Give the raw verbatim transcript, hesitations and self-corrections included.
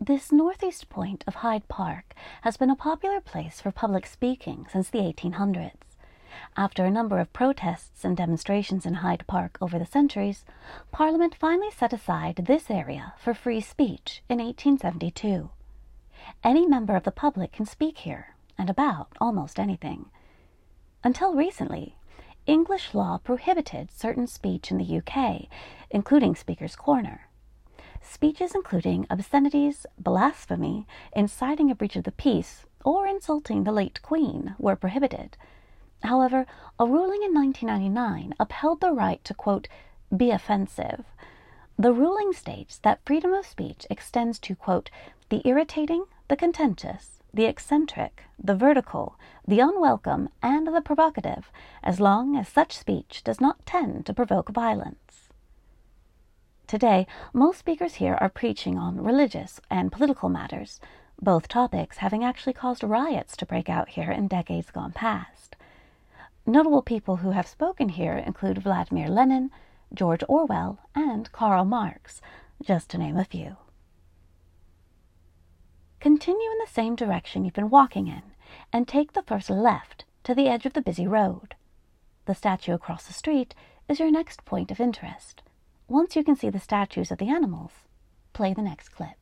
This northeast point of Hyde Park has been a popular place for public speaking since the eighteen hundreds. After a number of protests and demonstrations in Hyde Park over the centuries, Parliament finally set aside this area for free speech in eighteen seventy-two. Any member of the public can speak here, and about almost anything. Until recently, English law prohibited certain speech in the U K, including Speaker's Corner. Speeches including obscenities, blasphemy, inciting a breach of the peace, or insulting the late Queen were prohibited. However, a ruling in nineteen ninety-nine upheld the right to, quote, be offensive. The ruling states that freedom of speech extends to, quote, the irritating, the contentious, the eccentric, the vertical, the unwelcome, and the provocative, as long as such speech does not tend to provoke violence. Today, most speakers here are preaching on religious and political matters, both topics having actually caused riots to break out here in decades gone past. Notable people who have spoken here include Vladimir Lenin, George Orwell, and Karl Marx, just to name a few. Continue in the same direction you've been walking in, and take the first left to the edge of the busy road. The statue across the street is your next point of interest. Once you can see the statues of the animals, play the next clip.